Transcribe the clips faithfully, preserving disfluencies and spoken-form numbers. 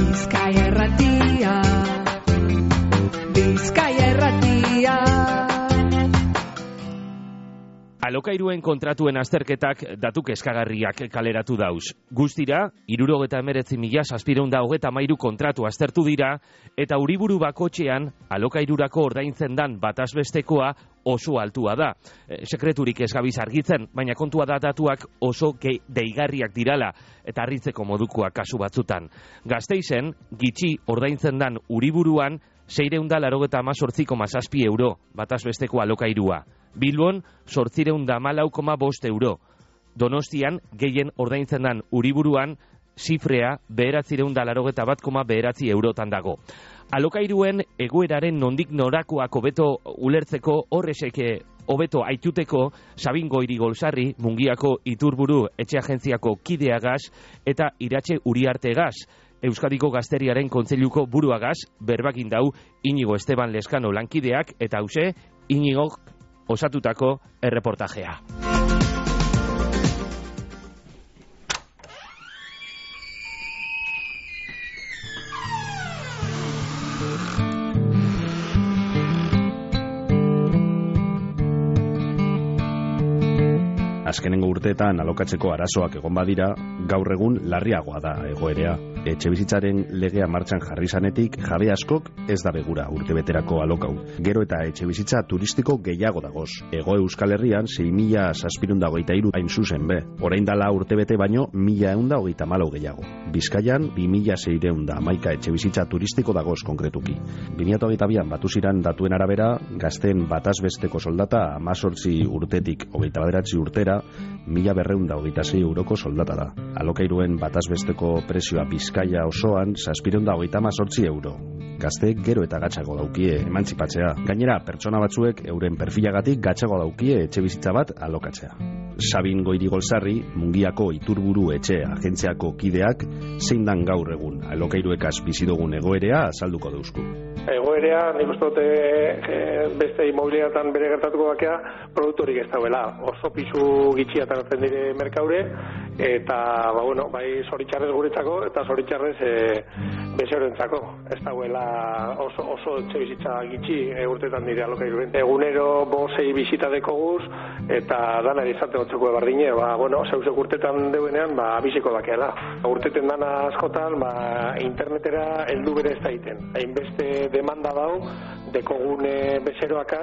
Bizkaia Irratia, Bizkaia Irratia. Alokairuen kontratuen azterketak datu kezkagarriak kaleratu dauz. Guztira, hirurogeta emeretzi mila zazpiehun eta hogeita hamairu kontratu aztertu dira, eta Uriburu bakotxean alokairurako ordaintzen dan batazbestekoa oso altua da. E, sekreturik ez gabiz argitzen, baina kontua da datuak oso deigarriak dirala, eta harritzeko modukoak kasu batzutan. Gasteizen, gitxi ordaintzen dan Uriburuan, seiehun eta laurogeita hemezortzi koma zazpi euro batazbesteko alokairua. Bilbon, zortziehun eta hamalau koma bost euro. Donostian, gehien ordaintzen dan Uriburuan, zifrea bederatziehun eta laurogeita bat koma bederatzi eurotan dago. Alokairuen egoeraren nondik norakoak hobeto ulertzeko horrezek hobeto aituteko Sabin Goirigolzarri, Mungiako Iturburu etxe agentziako kideagaz eta Iratxe Uriartegaz, Euskadiko Gazteriaren Kontseiluko buruagaz, berbakin dau Inigo Esteban Leskano lankideak eta hause Inigo osatutako erreportajea. Azkenengo urteetan alokatzeko arazoak egon badira, gaur egun larriagoa da egoerea. Etxebizitzaren legea martxan jarri zanetik, jabe askok ez da begura urtebeterako alokau. Gero eta etxebizitza turistiko gehiago dagoz. Ego Euskal Herrian sei mila zazpiehun eta hogeita hiru hain zuzen be. Orain dala urtebete baino mila ehun eta hogeita hamalau gehiago. Bizkaian bi mila seiehun eta hamaika etxebizitza turistiko dagoz konkretuki. bi mila hogeita bian batu ziran datuen arabera, gazten batazbesteko soldata hemezortzi urtetik hogeita bederatzi urtera mila berrehun eta hogeita sei euroko soldata da. Alokairuen batazbesteko prezioa Bizkaia osoan zazpiehun eta hogeita hemezortzi euro. Gazteek gero eta gatzago daukie emantzipatzea. Gainera, pertsona batzuek euren perfilagatik gatzago daukie etxebizitza bat alokatzea. Sabin Goirigolzarri, Mungiako Iturburu etxe agentziako kideak, zein dan gaur egun alokairuekaz bizi dugun egoerea azalduko deuzku. Egoerea, nik uste dute e, beste imobiliatan bere gertatuko bakea, produktorik ez dauela. Oso pisu gitxiatan atzen dire merkaure, eta, ba, bueno, bai zoritxarrez guretzako, eta zoritxarrez e, bezeroentzako. Ez dauela oso, oso etxe bizitza gitxi e, urtetan dire alokairuen. Egunero bosei bizita dekoguz, eta dana izate gotzeko ebardine, ba, bueno, zeuzek urtetan deuenean, ba, abiziko dakeela. Urteten dana askotan, ba, internetera heldu bere ez daiten. Hainbeste demanda dau, dekogune bezeroakaz,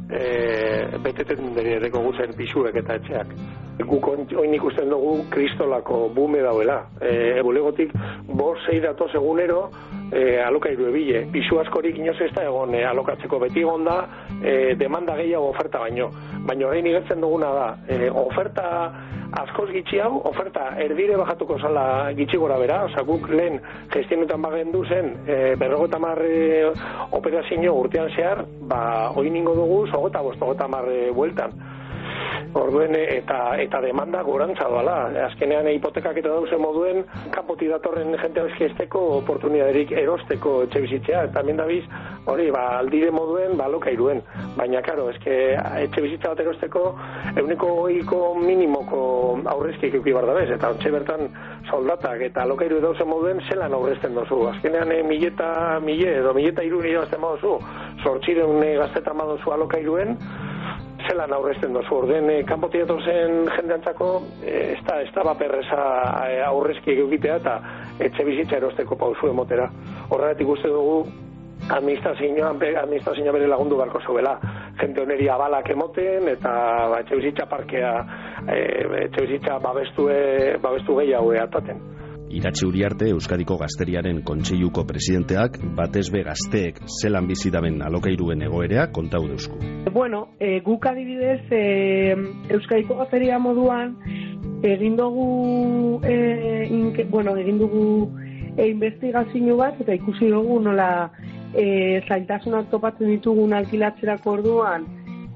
e, beteten dekoguzen pisuek eta etxeak. Guk oin ikusten dugu kristolako bume dauela. E, Ebulegotik, bos zei datoz egunero, e, alokairu ebile. Pisu askorik inoz ez da egon e, alokatzeko beti egon da, e, demanda gehiago oferta baino. Baina orain igertzen duguna da, e, oferta askoz gitxi hau, oferta erdire bajatuko zala gitxi gora bera, oza, guk lehen gestionetan bagendu zen, e, berrogeta marre operazio urtean zehar, ba, oin ingo dugu, zogota bostogeta marre bueltan. Orduen eta eta demanda gorantza doala. Azkenean hipotekak eta dauzen moduen kanpoti datorren jente euskesteko oportunidaderik erosteko etxe bizitzea. Eta hemen dabiz, hori, ba, aldire moduen, ba, alokairuen. Baina, karo, eske etxe bizitza bat erosteko euneko goiko minimoko aurrezkik euki bar dabez. Eta ontxe bertan soldatak eta alokairu dauzen moduen zelan aurrezten dozu. Azkenean e, mileta, mile edo mileta iruni jazten madozu. Zortzireun e, gaztetan madozu alokairuen, zelan aurrezten dozu. Orden, e, kanpoti datorzen jendeantzako e, ez da, ez da baperreza e, aurrezkiek eukitea eta etxe bizitza erosteko pausu emotera. Horregatik uste dugu administrazioa, administrazioa bere lagundu beharko zuela. Jente honeri abalak emoten eta ba, etxe bizitza parkea, e, etxe bizitza babestu, e, babestu gehiago ataten. Iratxe Uriarte, Euskadiko Gazteriaren Kontseiluko presidenteak, batez be gazteek zelan bizi daben alokairuen egoerea kontau deuzku. Bueno, e, guk adibidez e, Euskadiko Gazteria moduan egin dugu e, inke, bueno, egin dugu e, investigazio bat eta ikusi dugu nola e, zailtasunak topatzen ditugun alkilatzerako orduan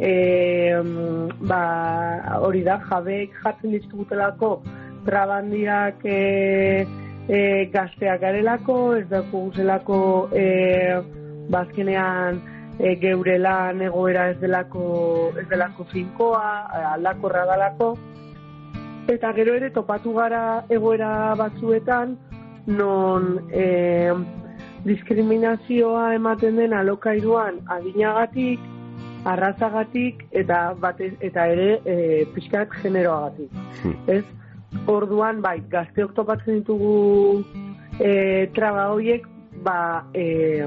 e, ba, hori da, jabeek jartzen dizkutelako trabandiak e, e, gazteak garelako, ez dago guzelako e, bazkenean e, geure lan egoera ez delako, ez delako finkoa, aldakorra dalako, eta gero ere topatu gara egoera batzuetan, non e, diskriminazioa ematen den alokairuan adinagatik, arrazagatik eta batez, eta ere e, pixkat generoagatik. Hmm. Ez? Orduan, bai, gazteok topatzen ditugu e, traba horiek, ba, e,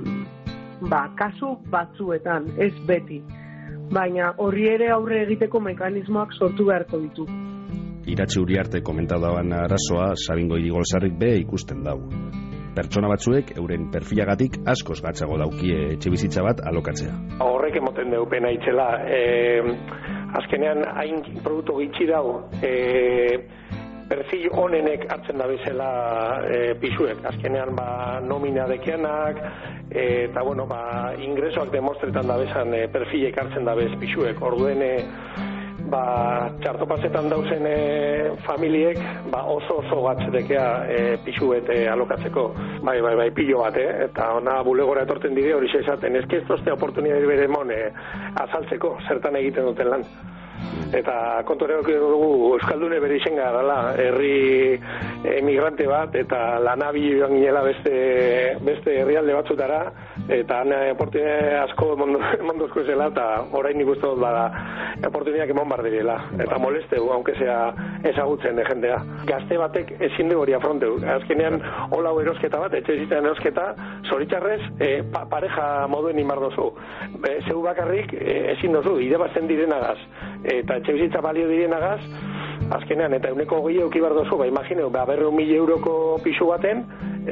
ba, kasu batzuetan, ez beti. Baina horri ere aurre egiteko mekanismoak sortu beharko ditu. Iratxe Uriarte komentadaban arazoa Sabingo Irigolzarrik be ikusten dau. Pertsona batzuek euren perfilagatik askoz gatzago daukie etxebizitza bat alokatzea. Horrek emoten deu pena itxela. E, azkenean hain produktu gitxi dau, e, perfil honenek hartzen da bezala e, pisuek. Azkenean ba, nomina dekianak, e, eta bueno, ba, ingresoak demostretan da bezan e, perfilek hartzen da bez pisuek. Orduen e, ba, txartopazetan dauzen e, familiek ba, oso oso gatzedekea e, pisuet e, alokatzeko. Bai, bai, bai, pilo bat, eh? Eta ona bulegora etorten dire hori esaten. Ez que ez tozte oportunidade bere mon e, azaltzeko, zertan egiten duten lan. Eta kontureok dugu Euskaldune bere izen gara, herri emigrante bat, eta lanabi joan ginela beste, beste herrialde batzutara, eta han oportunidade asko mondozko zela, eta orain nik uste dut bada oportunidade emon bar direla, eta molesteu, aunque sea ezagutzen de jendea. Gazte batek ezin de hori afronteu. Azkenean, hola erosketa bat, etxe zitzen erosketa, zoritxarrez, e, pa, pareja moduen imar dozu. E, zeu bakarrik e, ezin dozu, ide bazen direnagaz, eta etxe bizitza balio direnagaz, azkenean, eta euneko hogei eukibar dozu, ba, imagineu, ba, berro mil euroko pisu baten,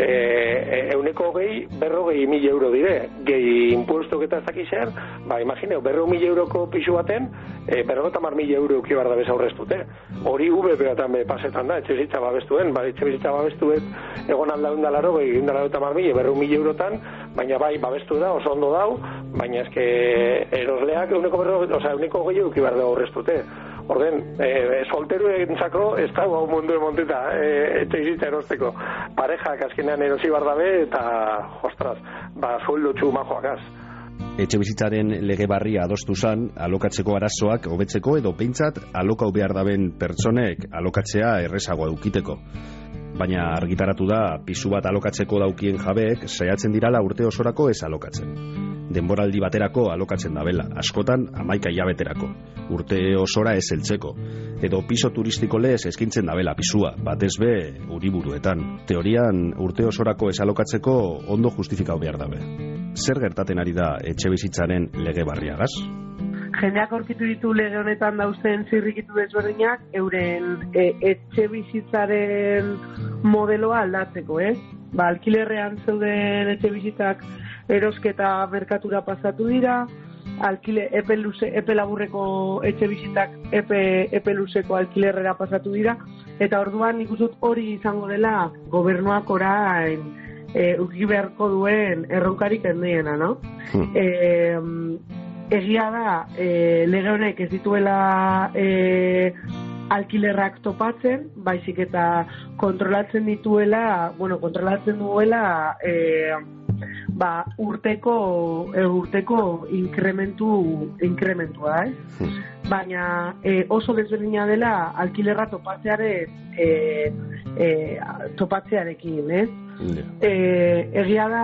e, euneko hogei, berrogei mil euro dire, gehi impuestok eta ez dakizer, ba, imagineu, berro mil euroko pisu baten, e, berrogeta mar mil euro eukibar da bez aurreztute. Hori U B P-atan pasetan da, etxe bizitza babestuen, ba, etxe bizitza babestuet, egon aldaun dalaro, gehi indalaro eta mar mil, berro mil eurotan, baina bai, babestu da, oso ondo dau, baina eske erosleak euneko berro, oza, euneko hogei eukibar da aurreztute. Orden, e, solteru egintzako ez da hau mundu emonteta, e, etxe izitza erosteko. Parejak azkenean erosi bardabe eta, ostras, ba, sueldo txu majoakaz. Etxe bizitzaren lege barria adostu zan, alokatzeko arazoak hobetzeko edo peintzat alokau behar daben pertsonek alokatzea errezagoa eukiteko. Baina argitaratu da, pisu bat alokatzeko daukien jabeek saiatzen dirala urte osorako ez alokatzen. Denboraldi baterako alokatzen dabela, askotan hamaika hilabeterako, urte osora ez heltzeko, edo piso turistiko lez eskintzen dabela pisua, batez be uriburuetan. Teorian urte osorako ez alokatzeko ondo justifikau behar dabe. Zer gertaten ari da etxe bizitzaren lege barriagaz? Jendeak aurkitu ditu lege honetan dauzen zirrikitu desberdinak euren e, etxe bizitzaren modeloa aldatzeko, ez? Ba, alkilerrean zeuden etxe bizitzak erosketa merkatura pasatu dira, alkile, epe, luze, epe laburreko etxe bizitzak epe, epe luzeko alkilerrera pasatu dira, eta orduan nik uste dut hori izango dela gobernuak orain e, urgi beharko duen erronkarik handiena, no? Hmm. E, egia da, e, lege honek ez dituela e, alkilerrak topatzen, baizik eta kontrolatzen dituela, bueno, kontrolatzen duela e, ba, urteko e, urteko inkrementu inkrementua, eh? Hmm. Baina e, oso desberdina dela alkilerra topatzearen e, e, topatzearekin, eh? Yeah. E, egia da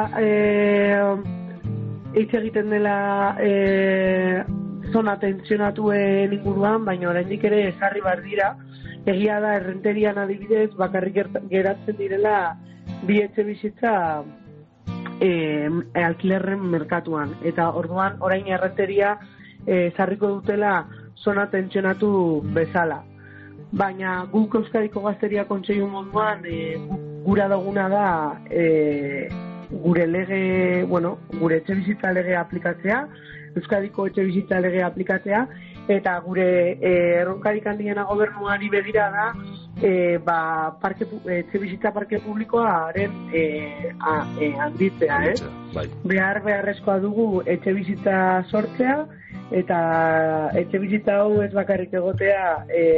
e, hitz egiten dela e, zona tensionatuen inguruan, baina oraindik ere ezarri bar dira. Egia da errenterian adibidez bakarrik geratzen direla bi etxe bizitza e, alkilerren merkatuan, eta orduan orain errenteria ezarriko e, dutela zona tensionatu bezala. Baina guk Euskadiko Gazteria Kontseilu moduan e, gura duguna da e, gure lege, bueno, gure etxe bizitza lege aplikatzea, Euskadiko etxe bizitza lege aplikatzea, eta gure e, erronkarik handiena gobernuari begira da e, ba, parke, etxe bizitza parke publikoaren e, a, e, handitzea, eh? Bai. Behar beharrezkoa dugu etxe bizitza sortzea, eta etxe bizitza hau ez bakarrik egotea e,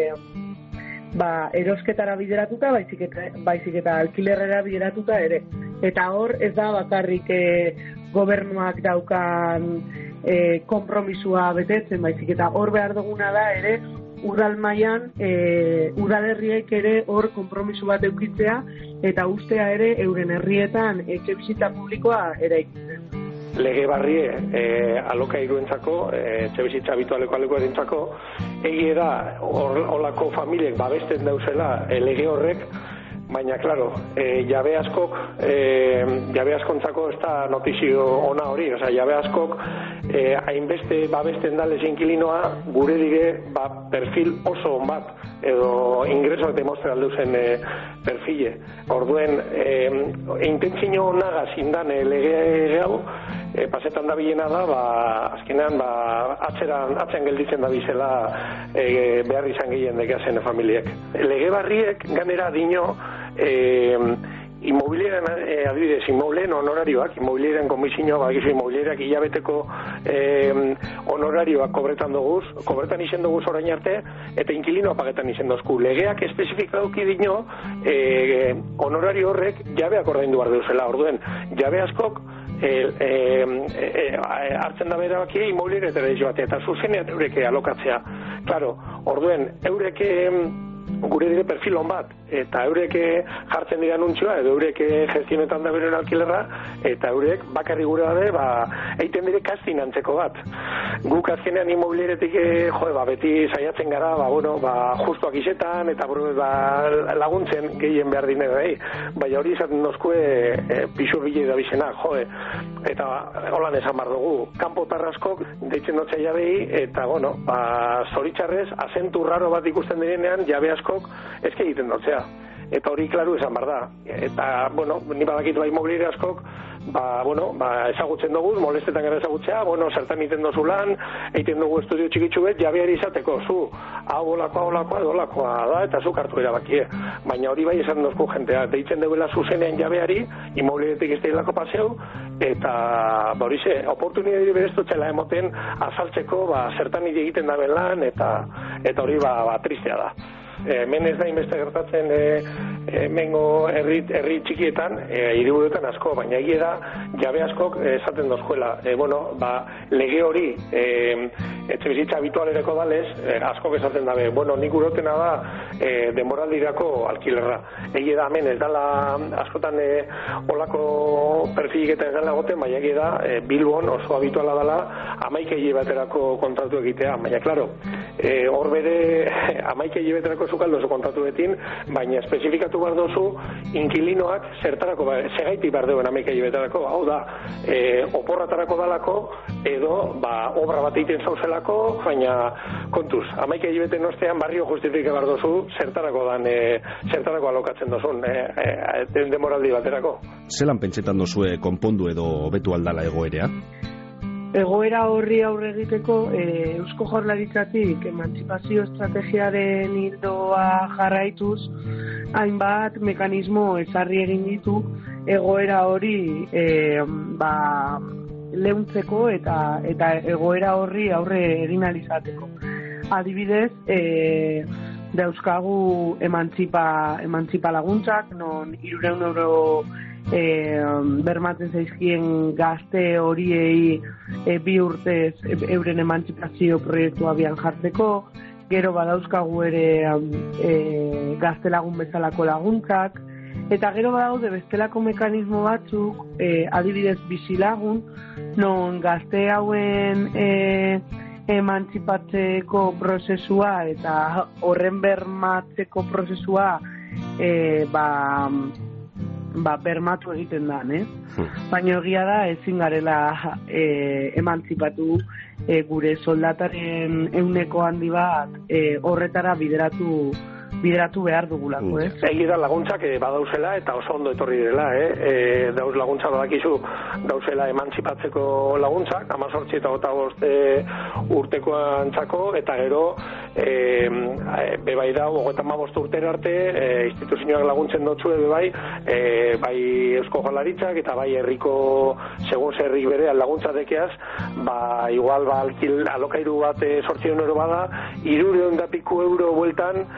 ba, erosketara bideratuta, baizik eta, baizik eta alkilerrera bideratuta ere. Eta hor ez da bakarrik e, gobernuak daukan e, konpromisua betetzen, baizik eta hor behar duguna da ere udal mailan e, udalerriek ere hor konpromiso bat eukitzea eta ustea ere euren herrietan etxebizitza publikoa eraikitzen. Lege barrie e, alokairuentzako, e, etxebizitza habitualeko alekoarentzako, egie da olako familiek babesten dauzela e, lege horrek, baina, klaro, e, jabe askok, e, jabe askontzako ez da notizio ona hori, oza, jabe askok e, hainbeste babesten dales inkilinoa, gure dire, ba, perfil oso on bat, edo ingresoak demostra aldeuzen e, perfile. Orduen, e, intentzio nagaz indan e, lege hau, e, pasetan da bilena da, ba, azkenean, ba, atzeran, atzean gelditzen da bizela e, behar izan gehien dekeazen familiek. Lege barriek, ganera dino, e, inmobiliaren, e, adibidez, inmobileen honorarioak, inmobiliaren komisioa, bagizu inmobiliarak hilabeteko e, honorarioak kobretan doguz, kobretan izen doguz orain arte, eta inkilinoa pagetan izen dozku. Legeak espezifikaduki dino, e, honorario horrek jabeak ordaindu behar deuzela, orduen, jabe askok, E, e, e, hartzen da berabakia inmobiliaretara joate eta zuzenean eureke alokatzea. Claro, orduen, eureke gure dire perfil on bat, eta eureke jartzen dira anuntzioa, edo eureke gestionetan da beren alkilerra, eta eurek bakarri gure dabe, ba, eiten dire kastin antzeko bat. Guk azkenean inmobiliaretik, e, jo, ba, beti saiatzen gara, ba, bueno, ba, justuak izetan, eta ba, laguntzen gehien behar dine da, baina hori izaten dozkue e, pixur bile da bizena, jo, eta holan esan bar dugu, kanpo tarraskok deitzen dotzea jabei, eta, bueno, ba, zoritxarrez, azentu raro bat ikusten direnean, jabe askok eske egiten dotzea. Eta hori klaru esan bar da. Eta, bueno, ni badakit bai mobiliare askok, ba, bueno, ba, ezagutzen dugu, molestetan gara ezagutzea, bueno, zertan egiten dozu lan, egiten dugu estudio txikitsu bet, jabeari izateko, zu, hau olakoa, olakoa, olakoa da, eta zu kartu erabakie. Baina hori bai esan dozku jentea, deitzen duela zuzenean jabeari, inmobiliaretik ez deilako paseu, eta, ba, hori ze, oportunidade bereztotxela emoten azaltzeko, ba, zertan egiten daben lan, eta, eta hori, ba, ba, tristea da. Hemen ez da inbeste gertatzen e, hemengo herri, herri txikietan, e, hiriburuetan asko, baina egia da jabe askok esaten dozkuela. E, bueno, ba, lege hori e, etxebizitza habitualereko dalez, e, askok esaten dabe, bueno, nik urotena da e, denboraldirako alkilerra. Egia da hemen ez dala askotan e, olako perfilik eta ez dala goten, baina egia da e, Bilbon oso habituala dala hamaikei baterako kontratu egitea, baina klaro, e, hor bere hamaikei baterako zukaldo zu kontratu betin, baina espezifikatu behar dozu inkilinoak zertarako, segaitik behar deuen amaikei betarako, hau da, e, oporratarako dalako, edo, ba, obra bat egiten zauzelako, baina kontuz, amaikei beten ostean barrio justifika behar dozu zertarako dan, e, zertarako alokatzen dozun, e, e, demoraldi baterako. Zelan pentsetan dozue konpondu edo hobetu aldala egoerea? Egoera horri aurre egiteko, e, Eusko Jaurlaritzatik emantzipazio estrategiaren ildoa jarraituz, hainbat mekanismo ezarri egin ditu egoera hori e, ba, leuntzeko eta, eta egoera horri aurre egin alizateko. Adibidez, e, dauzkagu emantzipa, emantzipa laguntzak, non hirurehun euro E, bermatzen zaizkien gazte horiei e, bi urtez e, euren emantzipazio proiektu abian jartzeko, gero badauzkagu ere e, gazte lagun bezalako laguntzak, eta gero badaude bestelako mekanismo batzuk, e, adibidez bizilagun, non gazte hauen e, emantzipatzeko prozesua eta horren bermatzeko prozesua e, ba... ba, bermatu egiten da, eh? Baina egia da ezin garela e, emantzipatu e, gure soldataren ehuneko handi bat e, horretara bideratu bideratu behar dugulako, eh? Egi da laguntzak e, badauzela eta oso ondo etorri dela, eh? E, dauz laguntza badakizu dauzela emantzipatzeko laguntzak, hamazortzi eta hogeita bost e, urtekoantzako, eta gero e, bebai da hogeita hamabost urtera arte e, instituzioak laguntzen dotzu bebai, e, bai Eusko Jaurlaritzak eta bai herriko segun zerrik bere laguntza dekeaz, ba igual ba alkil alokairu bat e, zortziehun euro bada, hirurehun eta piku euro bueltan e,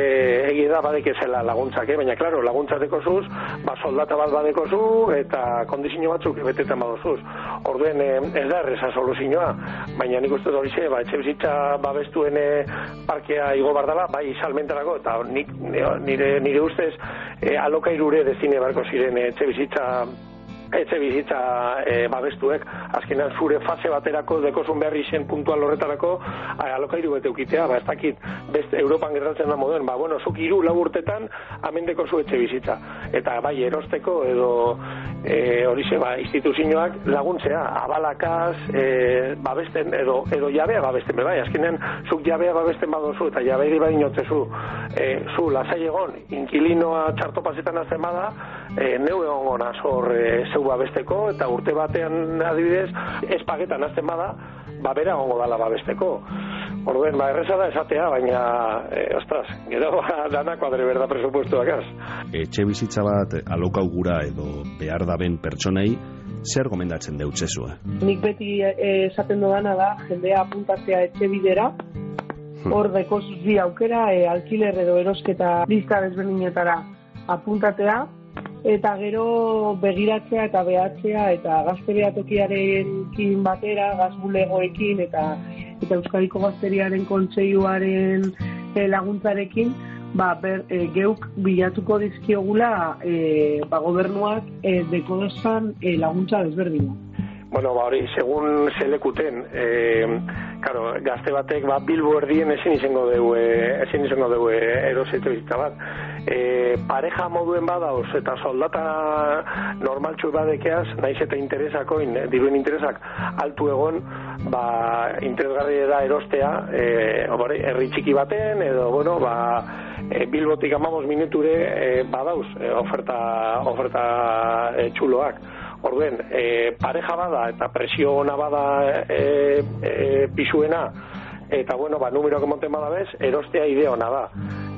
egi da badekezela laguntzak, eh? Baina, klaro, laguntzak dekozuz, ba, soldata bat badekozu, eta kondizio batzuk betetan badozuz. Orduen, eh, ez da erreza soluzioa, baina nik uste hori ze, ba, etxe bizitza babestuen eh, parkea igo bardala, bai salmentarako, eta nik, nire, nire ustez, eh, alokairure destine barko ziren eh, etxe bizitza etxe bizitza e, babestuek, azkenan zure fase baterako dekozun beharri zen puntual horretarako alokairu bete ukitea, ba ez dakit beste Europan gertatzen da moduen, ba bueno, zuk hiru lau urtetan hemen dekozu etxe bizitza, eta bai erosteko edo e, horixe ba instituzioak laguntzea, abalakaz e, babesten edo edo jabea babesten, bai, azkenan zuk jabea babesten badozu eta jabeari badinotzezu e, zu lasai egon, inkilinoa txartopazetan azten bada, e, neu egon gona zor e, babesteko, eta urte batean adibidez, ez pagetan azten bada, ba bera gongo dala babesteko. Orduen, ba erreza da esatea, baina, e, ostras, gero danako adre berda presupuestuak az. Etxe bizitza bat alokau gura edo behar daben pertsonei, zer gomendatzen deutzezu? Eh? Nik beti esaten dodana da, jendea apuntatzea etxe bidera, hor dekozuz bi aukera, e, alkiler edo erosketa lista desberdinetara apuntatea, eta gero begiratzea eta behatzea eta gazteria tokiarekin batera, gazbulegoekin eta eta Euskadiko Gazteriaren Kontseiluaren e, laguntzarekin, ba, ber, e, geuk bilatuko dizkiogula e, ba, gobernuak e, dekodozan e, laguntza desberdina. Bueno, ba hori, segun zelekuten, eh, claro, gazte batek ba Bilbo erdien ezin izango dugu, eh, ezin izango dugu erosetxe bizitza bat. Eh, pareja moduen badauz eta soldata normaltxu badekeaz, naiz eta interesakoin, diruen interesak altu egon, ba interesgarri da erostea, eh, herri txiki baten edo bueno, ba e, Bilbotik hamabost minuture e, badauz e, oferta oferta e, txuloak. Orduen, e, pareja bada eta presio ona bada e, e, pisuena eta bueno, ba, numeroak monten badabez, erostea ide ona da.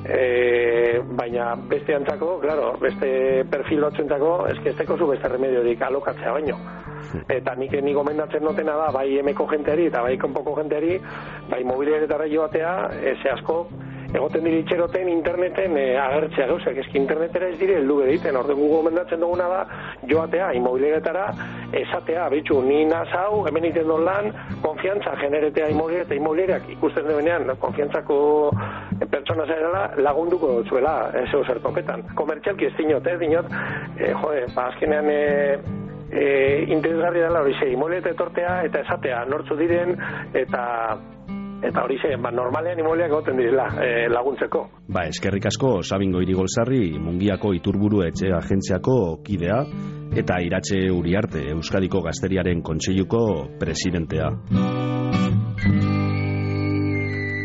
E, baina beste antzako, claro, beste perfil batzuentzako, eske ez teko zu beste remediorik alokatzea baino. Eta nik ni gomendatzen notena da, bai emeko jenteari eta bai konpoko jenteari, bai mobileretara joatea, eze asko, egoten diri itxeroten interneten e, agertzea gauzak, eski internetera ez dire heldu egiten, orde gu gomendatzen duguna da joatea, inmobileretara esatea, bitxu, ni nazau, hemen iten dut lan, konfiantza generetea inmobiliare eta inmobiliareak ikusten debenean, konfiantzako pertsona zarela lagunduko dutzuela, ez zeu zer topetan. Komertzialki ez dinot, eh, dinot, e, jode, ba, azkenean e, e, interesgarri dela hori ze, inmobiliare etortea eta esatea, nortzu diren, eta eta hori ze, ba, normalean inmobiliak egoten direla e, laguntzeko. Ba, eskerrik asko, Sabingo Irigolzarri, Mungiako Iturburu Etxe Agentziako kidea, eta Iratxe Uriarte, Euskadiko Gazteriaren Kontseiluko presidentea.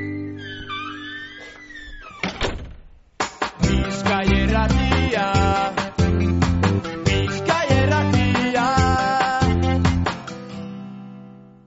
Bizkai Irratia